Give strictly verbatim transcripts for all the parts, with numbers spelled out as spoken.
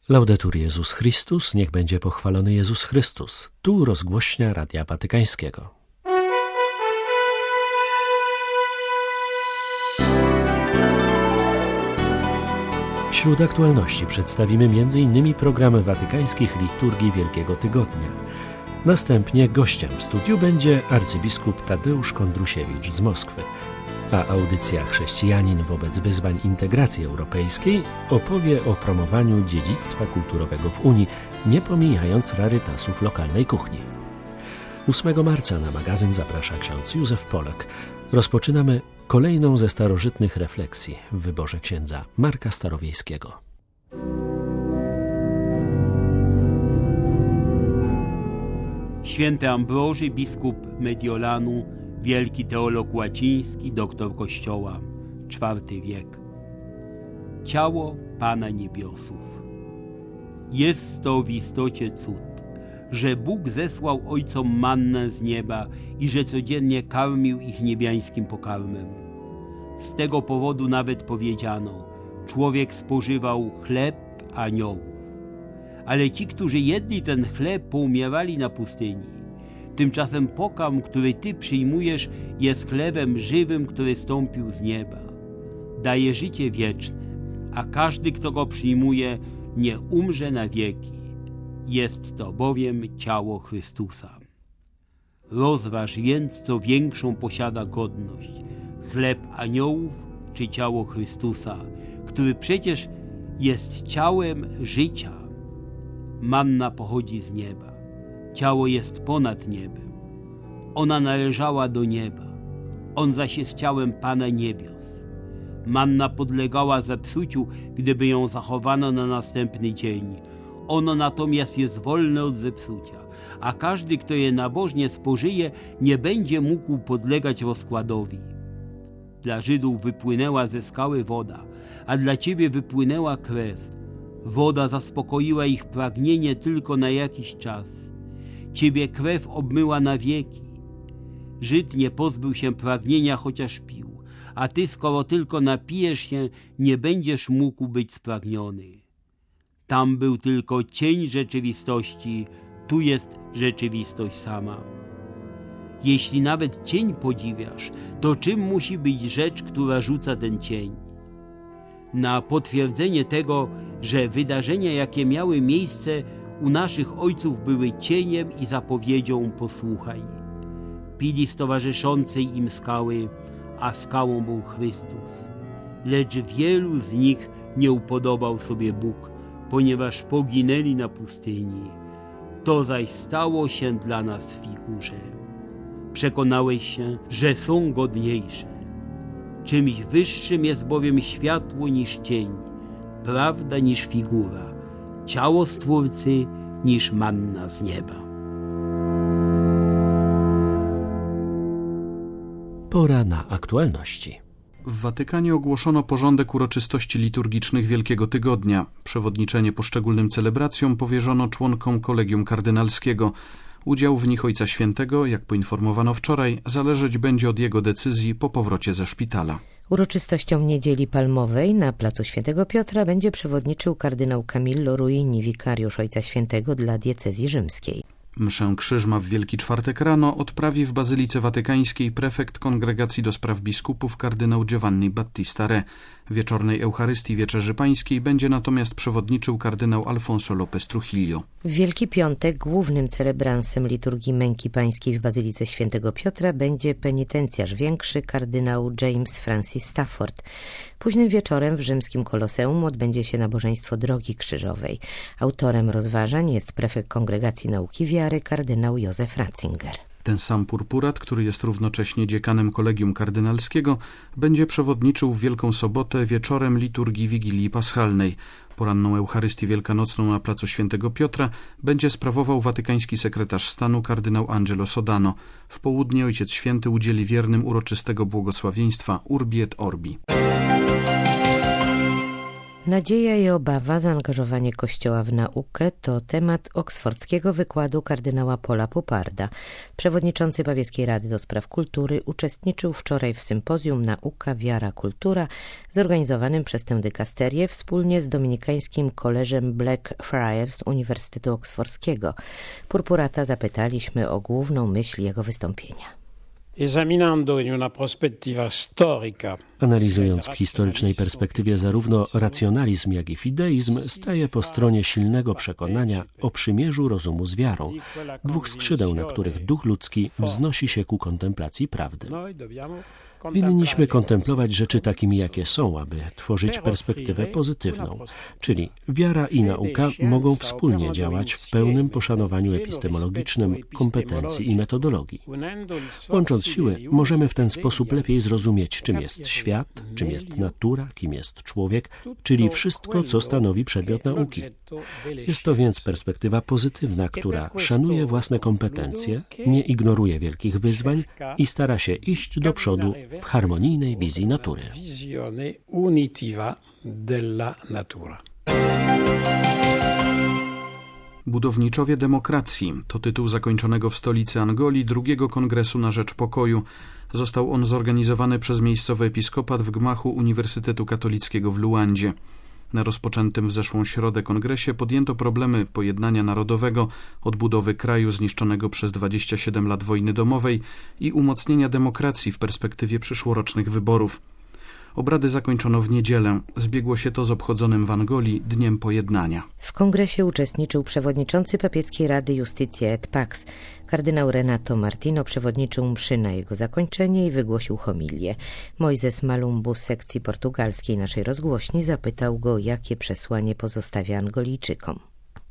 Laudetur Jezus Chrystus, niech będzie pochwalony Jezus Chrystus. Tu rozgłośnia Radia Watykańskiego. Wśród aktualności przedstawimy m in programy watykańskich liturgii Wielkiego Tygodnia. Następnie gościem w studiu będzie arcybiskup Tadeusz Kondrusiewicz z Moskwy, a audycja Chrześcijanin wobec wyzwań integracji europejskiej opowie o promowaniu dziedzictwa kulturowego w Unii, nie pomijając rarytasów lokalnej kuchni. ósmego marca na magazyn zaprasza ksiądz Józef Polak. Rozpoczynamy kolejną ze starożytnych refleksji w wyborze księdza Marka Starowiejskiego. Święty Ambroży, biskup Mediolanu, wielki teolog łaciński, doktor Kościoła, czwarty wiek. Ciało Pana Niebiosów. Jest to w istocie cud, że Bóg zesłał ojcom mannę z nieba i że codziennie karmił ich niebiańskim pokarmem. Z tego powodu nawet powiedziano, człowiek spożywał chleb aniołów. Ale ci, którzy jedli ten chleb, poumierali na pustyni. Tymczasem pokarm, który Ty przyjmujesz, jest chlebem żywym, który stąpił z nieba. Daje życie wieczne, a każdy, kto go przyjmuje, nie umrze na wieki. Jest to bowiem ciało Chrystusa. Rozważ więc, co większą posiada godność, chleb aniołów czy ciało Chrystusa, który przecież jest ciałem życia. Manna pochodzi z nieba. Ciało jest ponad niebem. Ona należała do nieba. On zaś jest ciałem Pana Niebios. Manna podlegała zepsuciu, gdyby ją zachowano na następny dzień. Ono natomiast jest wolne od zepsucia, a każdy, kto je nabożnie spożyje, nie będzie mógł podlegać rozkładowi. Dla Żydów wypłynęła ze skały woda, a dla Ciebie wypłynęła krew. Woda zaspokoiła ich pragnienie tylko na jakiś czas. Ciebie krew obmyła na wieki. Żyd nie pozbył się pragnienia, chociaż pił, a Ty, skoro tylko napijesz się, nie będziesz mógł być spragniony. Tam był tylko cień rzeczywistości, tu jest rzeczywistość sama. Jeśli nawet cień podziwiasz, to czym musi być rzecz, która rzuca ten cień? Na potwierdzenie tego, że wydarzenia, jakie miały miejsce u naszych ojców, były cieniem i zapowiedzią, posłuchaj. Pili z towarzyszącej im skały, a skałą był Chrystus. Lecz wielu z nich nie upodobał sobie Bóg, ponieważ poginęli na pustyni. To zaś stało się dla nas w figurze. Przekonałeś się, że są godniejsze. Czymś wyższym jest bowiem światło niż cień, prawda niż figura, ciało Stwórcy niż manna z nieba. Pora na aktualności. W Watykanie ogłoszono porządek uroczystości liturgicznych Wielkiego Tygodnia. Przewodniczenie poszczególnym celebracjom powierzono członkom Kolegium Kardynalskiego. Udział w nich Ojca Świętego, jak poinformowano wczoraj, zależeć będzie od jego decyzji po powrocie ze szpitala. Uroczystościom Niedzieli Palmowej na placu Świętego Piotra będzie przewodniczył kardynał Camillo Ruini, wikariusz Ojca Świętego dla diecezji rzymskiej. Mszę Krzyżma w Wielki Czwartek rano odprawi w Bazylice Watykańskiej prefekt Kongregacji do Spraw Biskupów kardynał Giovanni Battista Re. Wieczornej Eucharystii Wieczerzy Pańskiej będzie natomiast przewodniczył kardynał Alfonso López Trujillo. W Wielki Piątek głównym celebransem liturgii Męki Pańskiej w Bazylice Świętego Piotra będzie penitencjarz większy kardynał James Francis Stafford. Późnym wieczorem w rzymskim Koloseum odbędzie się nabożeństwo Drogi Krzyżowej. Autorem rozważań jest prefekt Kongregacji Nauki Wiary kardynał Józef Ratzinger. Ten sam purpurat, który jest równocześnie dziekanem Kolegium Kardynalskiego, będzie przewodniczył w Wielką Sobotę wieczorem liturgii Wigilii Paschalnej. Poranną Eucharystię Wielkanocną na placu Świętego Piotra będzie sprawował watykański sekretarz stanu kardynał Angelo Sodano. W południe Ojciec Święty udzieli wiernym uroczystego błogosławieństwa Urbi et Orbi. Nadzieja i obawa, zaangażowanie Kościoła w naukę to temat oksfordzkiego wykładu kardynała Paula Poparda. Przewodniczący Papieskiej Rady do Spraw Kultury uczestniczył wczoraj w sympozjum Nauka, Wiara, Kultura zorganizowanym przez tę dykasterię wspólnie z dominikańskim Koleżem Blackfriars Uniwersytetu Oksfordzkiego. Purpurata zapytaliśmy o główną myśl jego wystąpienia. Analizując w historycznej perspektywie zarówno racjonalizm, jak i fideizm, staje po stronie silnego przekonania o przymierzu rozumu z wiarą, dwóch skrzydeł, na których duch ludzki wznosi się ku kontemplacji prawdy. Winniśmy kontemplować rzeczy takimi, jakie są, aby tworzyć perspektywę pozytywną, czyli wiara i nauka mogą wspólnie działać w pełnym poszanowaniu epistemologicznym kompetencji i metodologii. Łącząc siły, możemy w ten sposób lepiej zrozumieć, czym jest świat, czym jest natura, kim jest człowiek, czyli wszystko, co stanowi przedmiot nauki. Jest to więc perspektywa pozytywna, która szanuje własne kompetencje, nie ignoruje wielkich wyzwań i stara się iść do przodu w harmonijnej wizji natury. Budowniczowie demokracji to tytuł zakończonego w stolicy Angolii drugiego Kongresu na Rzecz Pokoju. Został on zorganizowany przez miejscowy episkopat w gmachu Uniwersytetu Katolickiego w Luandzie. Na rozpoczętym w zeszłą środę kongresie podjęto problemy pojednania narodowego, odbudowy kraju zniszczonego przez dwadzieścia siedem lat wojny domowej i umocnienia demokracji w perspektywie przyszłorocznych wyborów. Obrady zakończono w niedzielę. Zbiegło się to z obchodzonym w Angolii Dniem Pojednania. W kongresie uczestniczył przewodniczący Papieskiej Rady Justitia et Pax. Kardynał Renato Martino przewodniczył mszy na jego zakończenie i wygłosił homilię. Mojzes Malumbu z sekcji portugalskiej naszej rozgłośni zapytał go, jakie przesłanie pozostawia Angolijczykom.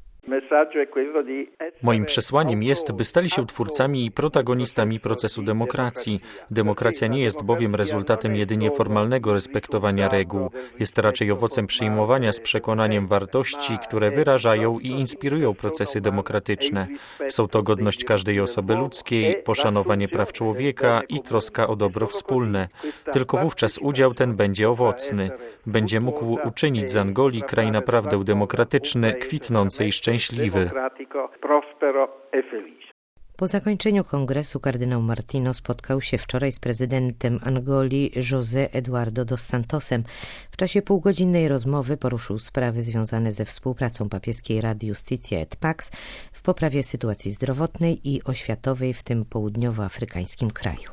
Moim przesłaniem jest, by stali się twórcami i protagonistami procesu demokracji. Demokracja nie jest bowiem rezultatem jedynie formalnego respektowania reguł. Jest raczej owocem przyjmowania z przekonaniem wartości, które wyrażają i inspirują procesy demokratyczne. Są to godność każdej osoby ludzkiej, poszanowanie praw człowieka i troska o dobro wspólne. Tylko wówczas udział ten będzie owocny. Będzie mógł uczynić z Angolii kraj naprawdę demokratyczny, kwitnący i szczęśliwy. Po zakończeniu kongresu kardynał Martino spotkał się wczoraj z prezydentem Angolii José Eduardo dos Santosem. W czasie półgodzinnej rozmowy poruszył sprawy związane ze współpracą Papieskiej Rady Justitia et Pax w poprawie sytuacji zdrowotnej i oświatowej w tym południowoafrykańskim kraju.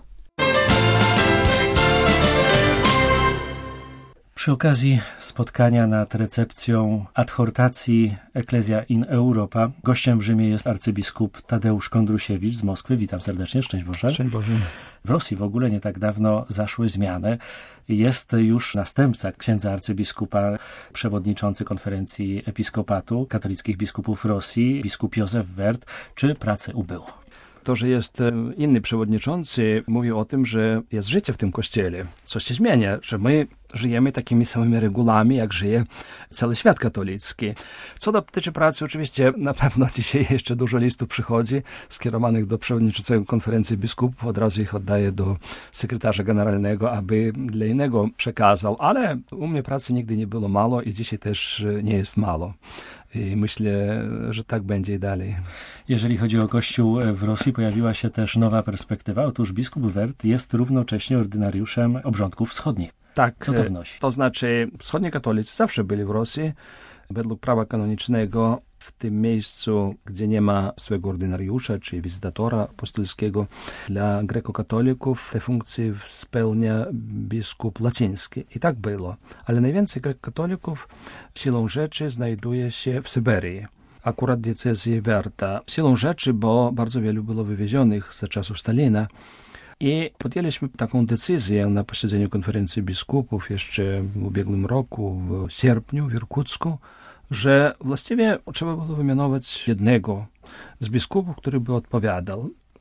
Przy okazji spotkania nad recepcją adhortacji Ecclesia in Europa gościem w Rzymie jest arcybiskup Tadeusz Kondrusiewicz z Moskwy. Witam serdecznie, szczęść Boże. Szczęść Boże. W Rosji w ogóle nie tak dawno zaszły zmiany. Jest już następca księdza arcybiskupa, przewodniczący konferencji episkopatu katolickich biskupów Rosji, biskup Józef Wert. Czy pracę ubyło? To, że jest inny przewodniczący, mówi o tym, że jest życie w tym kościele. Coś się zmienia, że my żyjemy takimi samymi regułami, jak żyje cały świat katolicki. Co dotyczy pracy, oczywiście na pewno dzisiaj jeszcze dużo listów przychodzi skierowanych do przewodniczącego konferencji biskupów. Od razu ich oddaję do sekretarza generalnego, aby dla innego przekazał. Ale u mnie pracy nigdy nie było mało i dzisiaj też nie jest mało. I myślę, że tak będzie i dalej. Jeżeli chodzi o Kościół w Rosji, pojawiła się też nowa perspektywa. Otóż biskup Wert jest równocześnie ordynariuszem obrządków wschodnich. Tak. Co to wnosi? To znaczy, wschodni katolicy zawsze byli w Rosji. Według prawa kanonicznego w tym miejscu, gdzie nie ma swego ordynariusza, czy wizytatora apostolskiego, dla grekokatolików te funkcje spełnia biskup łaciński. I tak było. Ale najwięcej grekokatolików siłą rzeczy znajduje się w Syberii. Akurat diecezji Werta. Siłą rzeczy, bo bardzo wielu było wywiezionych za czasów Stalina. I podjęliśmy taką decyzję na posiedzeniu konferencji biskupów jeszcze w ubiegłym roku, w sierpniu w Irkucku, że właściwie trzeba było wymianować jednego z biskupów, który by odpowiadał.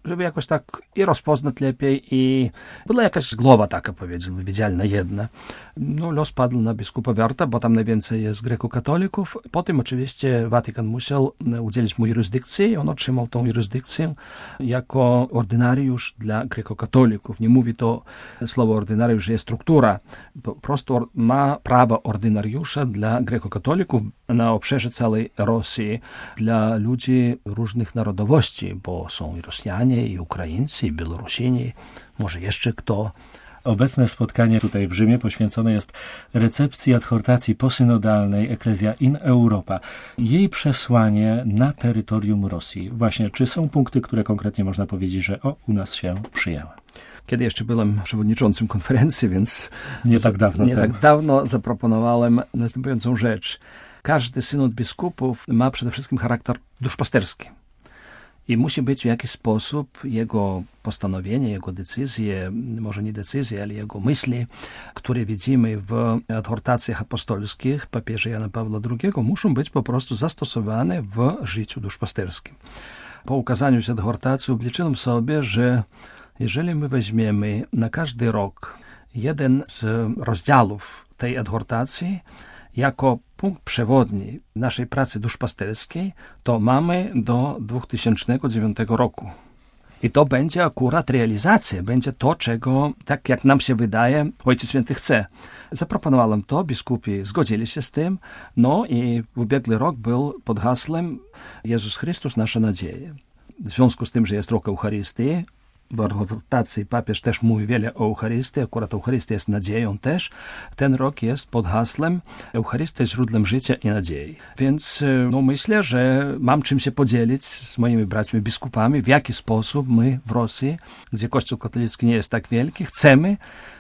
żeby jakoś tak i rozpoznać lepiej, i była jakaś głowa taka, powiedzmy, widzialna jedna. No, los padł na biskupa Werta, bo tam najwięcej jest grekokatolików. Potem oczywiście Watykan musiał udzielić mu jurysdykcji. On otrzymał tą jurysdykcję jako ordynariusz dla grekokatolików. Nie mówi to słowo ordynariusz, że jest struktura. Po prostu ma prawo ordynariusza dla grekokatolików na obszarze całej Rosji, dla ludzi różnych narodowości, bo są i Rosjanie, i Ukraińcy, i Białorusini, może jeszcze kto. Obecne spotkanie tutaj w Rzymie poświęcone jest recepcji adhortacji posynodalnej Ecclesia in Europa. Jej przesłanie na terytorium Rosji. Właśnie, czy są punkty, które konkretnie można powiedzieć, że o, u nas się przyjęła? Kiedy jeszcze byłem przewodniczącym konferencji, więc nie tak dawno, nie tak dawno zaproponowałem następującą rzecz. Każdy synod biskupów ma przede wszystkim charakter duszpasterski. I musi być w jakiś sposób jego postanowienie, jego decyzje, może nie decyzje, ale jego myśli, które widzimy w adhortacjach apostolskich papieża Jana Pawła drugiego, muszą być po prostu zastosowane w życiu duszpasterskim. Po ukazaniu się adhortacji obliczyłem sobie, że jeżeli my weźmiemy na każdy rok jeden z rozdziałów tej adhortacji jako punkt przewodni naszej pracy duszpasterskiej, to mamy do dwa tysiące dziewiątego roku. I to będzie akurat realizacja, będzie to, czego, tak jak nam się wydaje, Ojciec Święty chce. Zaproponowałem to, biskupi zgodzili się z tym, no i ubiegły rok był pod hasłem Jezus Chrystus, nasza nadzieja. W związku z tym, że jest rok Eucharystii, w adhortacji papież też mówi wiele o Eucharystii, akurat Eucharystia jest nadzieją też. Ten rok jest pod hasłem Eucharystia jest źródłem życia i nadziei. Więc no, myślę, że mam czym się podzielić z moimi braćmi biskupami, w jaki sposób my w Rosji, gdzie Kościół katolicki nie jest tak wielki, chcemy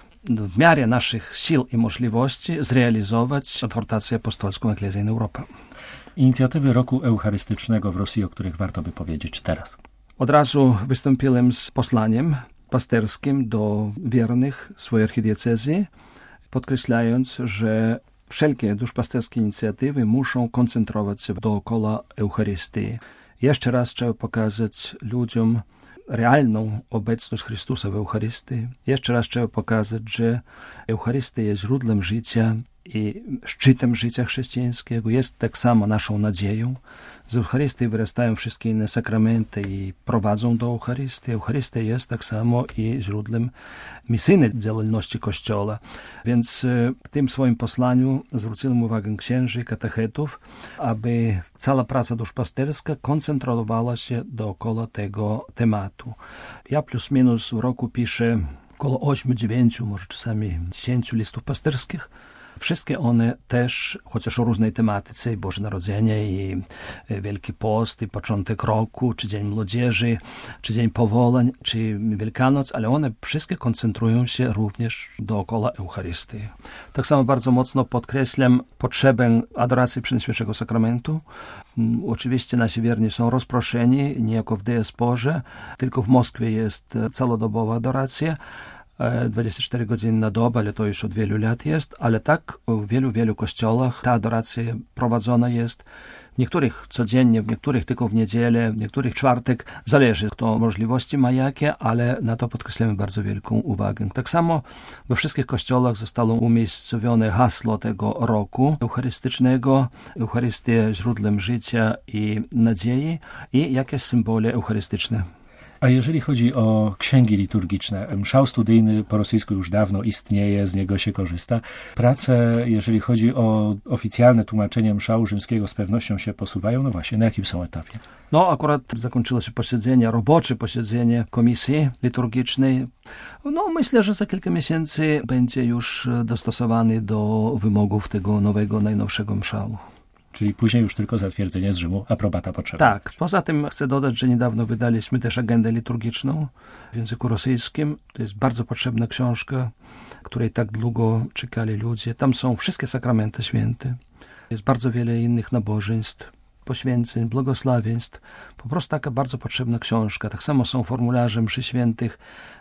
w miarę naszych sił i możliwości zrealizować adhortację apostolską Ecclesia in Europa. Inicjatywy roku eucharystycznego w Rosji, o których warto by powiedzieć teraz. Od razu wystąpiłem z posłaniem pasterskim do wiernych swojej archidiecezji, podkreślając, że wszelkie duszpasterskie inicjatywy muszą koncentrować się dookoła Eucharystii. Jeszcze raz trzeba pokazać ludziom realną obecność Chrystusa w Eucharystii. Jeszcze raz trzeba pokazać, że Eucharystia jest źródłem życia i szczytem życia chrześcijańskiego, jest tak samo naszą nadzieją. Z Eucharystii wyrastają wszystkie inne sakramenty i prowadzą do Eucharystii. Eucharystia jest tak samo i źródłem misyjnej działalności Kościoła. Więc w tym swoim posłaniu zwróciłem uwagę księży i katechetów, aby cała praca duszpasterska koncentrowała się dookoła tego tematu. Ja plus minus w roku piszę około ośmiu, dziewięciu, może czasami dziesięciu listów pasterskich. Wszystkie one też, chociaż o różnej tematyce, Boże Narodzenie i Wielki Post, i początek roku, czy Dzień Młodzieży, czy Dzień Powolań, czy Wielkanoc, ale one wszystkie koncentrują się również dookoła Eucharystii. Tak samo bardzo mocno podkreślam potrzebę adoracji Przenajświętszego Sakramentu. Oczywiście nasi wierni są rozproszeni, niejako w diasporze, tylko w Moskwie jest całodobowa adoracja, dwadzieścia cztery godziny na dobę, ale to już od wielu lat jest, ale tak w wielu, wielu kościołach ta adoracja prowadzona jest. W niektórych codziennie, w niektórych tylko w niedzielę, w niektórych w czwartek, zależy kto możliwości ma jakie, ale na to podkreślamy bardzo wielką uwagę. Tak samo we wszystkich kościołach zostało umiejscowione hasło tego roku eucharystycznego, Eucharystia źródłem życia i nadziei i jakieś symbole eucharystyczne. A jeżeli chodzi o księgi liturgiczne, mszał studyjny po rosyjsku już dawno istnieje, z niego się korzysta. Prace, jeżeli chodzi o oficjalne tłumaczenie mszału rzymskiego, z pewnością się posuwają. No właśnie, na jakim są etapie? No akurat zakończyło się posiedzenie, robocze posiedzenie komisji liturgicznej. No myślę, że za kilka miesięcy będzie już dostosowany do wymogów tego nowego, najnowszego mszału. Czyli później już tylko zatwierdzenie z Rzymu, aprobata potrzebna. Tak. Poza tym chcę dodać, że niedawno wydaliśmy też agendę liturgiczną w języku rosyjskim. To jest bardzo potrzebna książka, której tak długo czekali ludzie. Tam są wszystkie sakramenty święte. Jest bardzo wiele innych nabożeństw, poświęceń, błogosławieństw. Po prostu taka bardzo potrzebna książka. Tak samo są formularze mszy świętych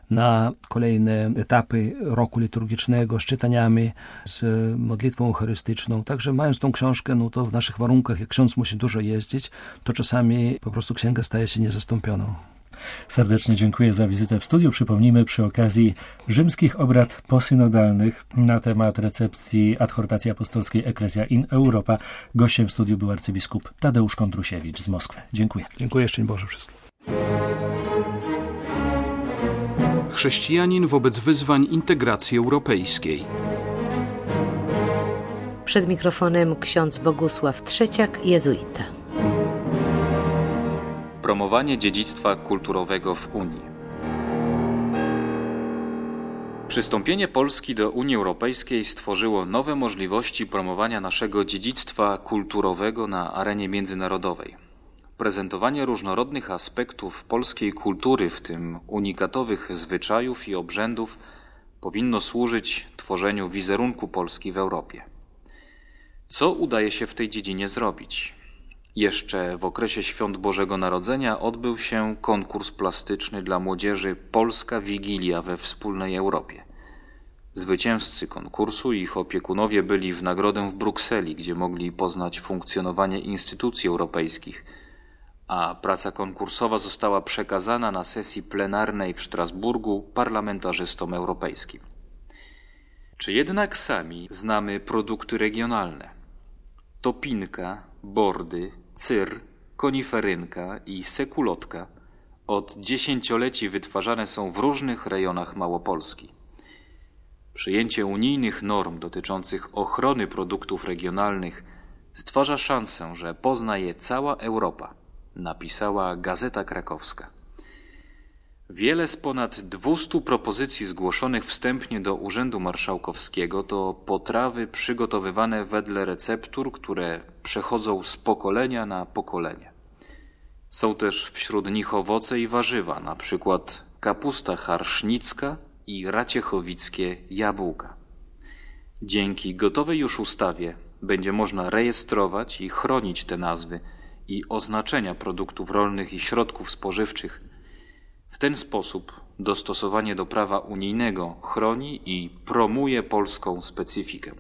na kolejne etapy roku liturgicznego z czytaniami, z modlitwą eucharystyczną. Także mając tą książkę, no to w naszych warunkach, jak ksiądz musi dużo jeździć, to czasami po prostu księga staje się niezastąpioną. Serdecznie dziękuję za wizytę w studiu. Przypomnijmy przy okazji rzymskich obrad posynodalnych na temat recepcji adhortacji apostolskiej Ecclesia in Europa. Gościem w studiu był arcybiskup Tadeusz Kondrusiewicz z Moskwy. Dziękuję. Dziękuję, szczęść Boże wszystkim. Chrześcijanin wobec wyzwań integracji europejskiej. Przed mikrofonem ksiądz Bogusław Trzeciak, jezuita. Promowanie dziedzictwa kulturowego w Unii. Przystąpienie Polski do Unii Europejskiej stworzyło nowe możliwości promowania naszego dziedzictwa kulturowego na arenie międzynarodowej. Prezentowanie różnorodnych aspektów polskiej kultury, w tym unikatowych zwyczajów i obrzędów, powinno służyć tworzeniu wizerunku Polski w Europie. Co udaje się w tej dziedzinie zrobić? Jeszcze w okresie Świąt Bożego Narodzenia odbył się konkurs plastyczny dla młodzieży Polska Wigilia we wspólnej Europie. Zwycięzcy konkursu i ich opiekunowie byli w nagrodę w Brukseli, gdzie mogli poznać funkcjonowanie instytucji europejskich, a praca konkursowa została przekazana na sesji plenarnej w Strasburgu parlamentarzystom europejskim. Czy jednak sami znamy produkty regionalne? Topinka, bordy, cyr, koniferynka i sekulotka od dziesięcioleci wytwarzane są w różnych rejonach Małopolski. Przyjęcie unijnych norm dotyczących ochrony produktów regionalnych stwarza szansę, że pozna je cała Europa, napisała Gazeta Krakowska. Wiele z ponad dwustu propozycji zgłoszonych wstępnie do Urzędu Marszałkowskiego to potrawy przygotowywane wedle receptur, które przechodzą z pokolenia na pokolenie. Są też wśród nich owoce i warzywa, na przykład kapusta charsznicka i raciechowickie jabłka. Dzięki gotowej już ustawie będzie można rejestrować i chronić te nazwy i oznaczenia produktów rolnych i środków spożywczych. W ten sposób dostosowanie do prawa unijnego chroni i promuje polską specyfikę.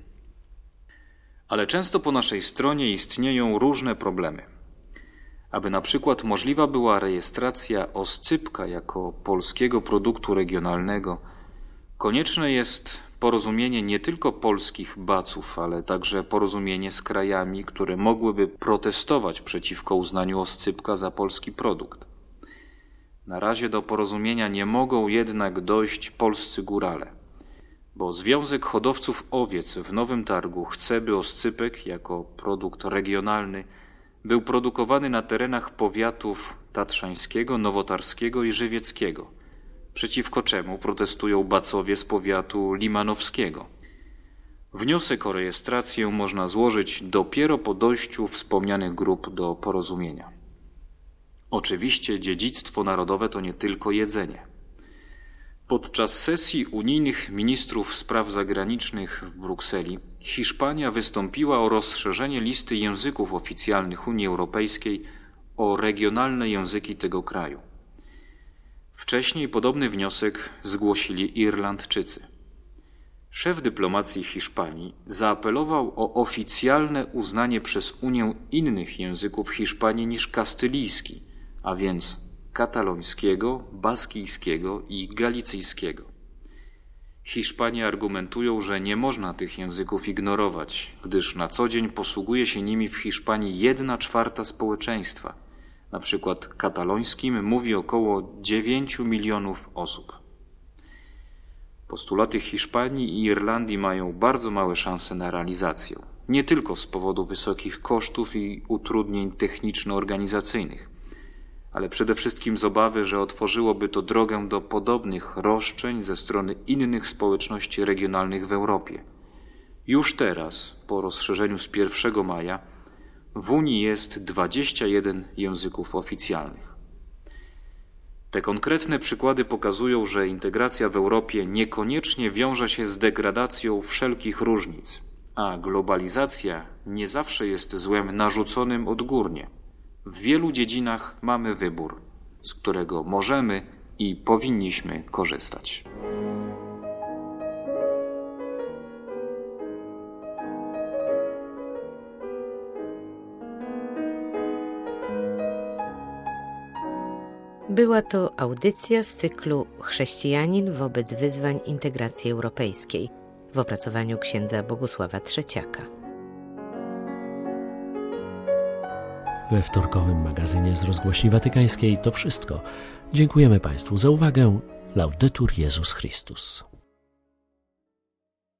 Ale często po naszej stronie istnieją różne problemy. Aby na przykład możliwa była rejestracja oscypka jako polskiego produktu regionalnego, konieczne jest porozumienie nie tylko polskich baców, ale także porozumienie z krajami, które mogłyby protestować przeciwko uznaniu oscypka za polski produkt. Na razie do porozumienia nie mogą jednak dojść polscy górale, bo Związek Hodowców Owiec w Nowym Targu chce, by oscypek jako produkt regionalny był produkowany na terenach powiatów tatrzańskiego, nowotarskiego i żywieckiego, przeciwko czemu protestują bacowie z powiatu limanowskiego. Wniosek o rejestrację można złożyć dopiero po dojściu wspomnianych grup do porozumienia. Oczywiście dziedzictwo narodowe to nie tylko jedzenie. Podczas sesji unijnych ministrów spraw zagranicznych w Brukseli Hiszpania wystąpiła o rozszerzenie listy języków oficjalnych Unii Europejskiej o regionalne języki tego kraju. Wcześniej podobny wniosek zgłosili Irlandczycy. Szef dyplomacji Hiszpanii zaapelował o oficjalne uznanie przez Unię innych języków Hiszpanii niż kastylijski, a więc katalońskiego, baskijskiego i galicyjskiego. Hiszpanie argumentują, że nie można tych języków ignorować, gdyż na co dzień posługuje się nimi w Hiszpanii jedna czwarta społeczeństwa. Na przykład katalońskim mówi około dziewięciu milionów osób. Postulaty Hiszpanii i Irlandii mają bardzo małe szanse na realizację, nie tylko z powodu wysokich kosztów i utrudnień techniczno-organizacyjnych, ale przede wszystkim z obawy, że otworzyłoby to drogę do podobnych roszczeń ze strony innych społeczności regionalnych w Europie. Już teraz, po rozszerzeniu z pierwszego maja, w Unii jest dwadzieścia jeden języków oficjalnych. Te konkretne przykłady pokazują, że integracja w Europie niekoniecznie wiąże się z degradacją wszelkich różnic, a globalizacja nie zawsze jest złem narzuconym odgórnie. W wielu dziedzinach mamy wybór, z którego możemy i powinniśmy korzystać. Była to audycja z cyklu Chrześcijanin wobec wyzwań integracji europejskiej w opracowaniu księdza Bogusława Trzeciaka. We wtorkowym magazynie z Rozgłośni Watykańskiej to wszystko. Dziękujemy Państwu za uwagę. Laudetur Jezus Chrystus.